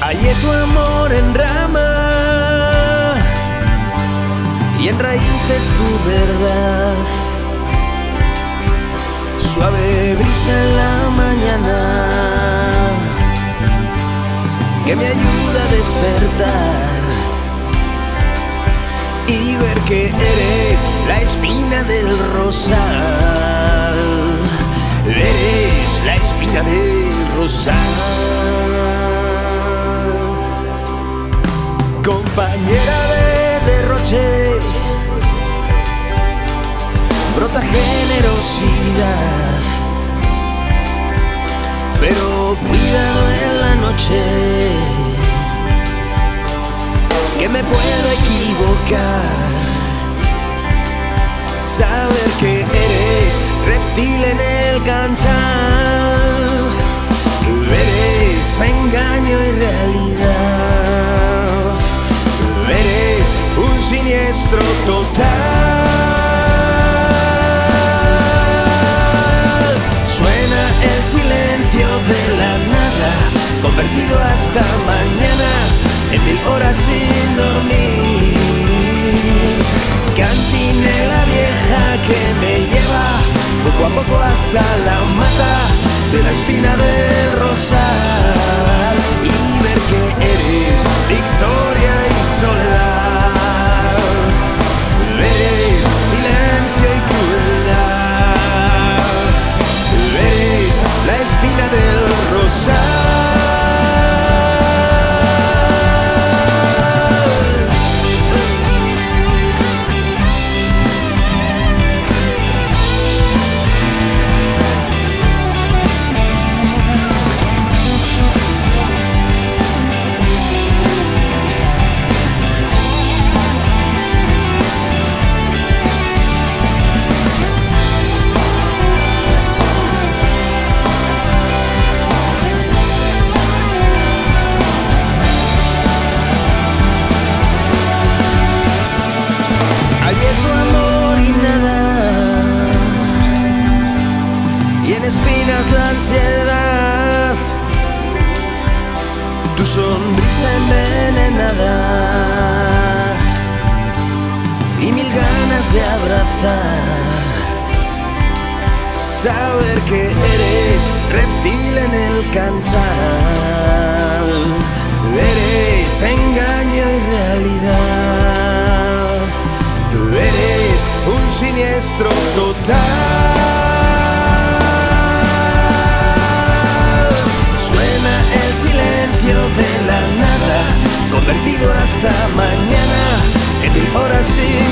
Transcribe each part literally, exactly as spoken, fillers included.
Hallé tu amor en rama y en raíces tu verdad. Suave brisa en la mañana que me ayuda a despertar y ver que eres la espina del rosal. Eres la espina del rosal. Compañera de derroche, brota generosidad, pero cuidado en la noche, que me puedo equivocar. Saber que eres reptil en el canchal, eres engaño y realidad, eres un siniestro total. Suena el silencio de la nada, convertido hasta mañana en mil horas sin dormir. Cantinela vieja que me lleva poco a poco hasta la mata de la espina del rosal, y ver que eres victoria y soledad, eres silencio y crueldad, eres la espina del rosal. Hallé tu amor y nada, y en espinas la ansiedad, tu sonrisa envenenada y mil ganas de abrazar. Saber que eres reptil en el canchal, eres engaño y realidad, eres un siniestro total. Suena el silencio de la nada, convertido hasta mañana en mil horas sin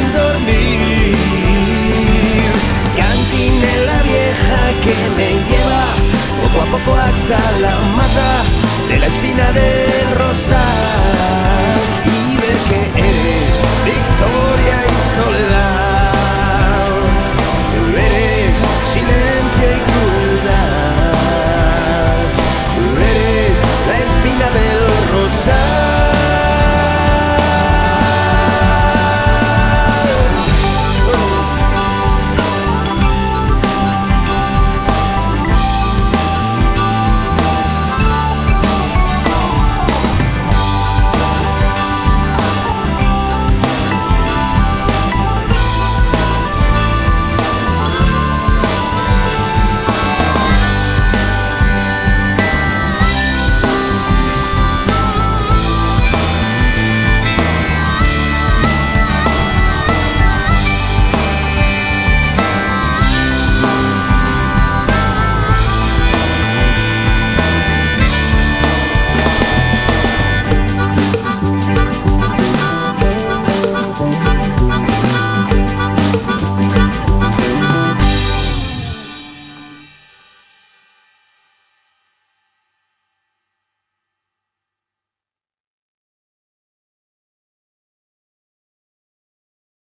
dormir. Cantinela vieja que me lleva poco a poco hasta la mata de la espina del rosal.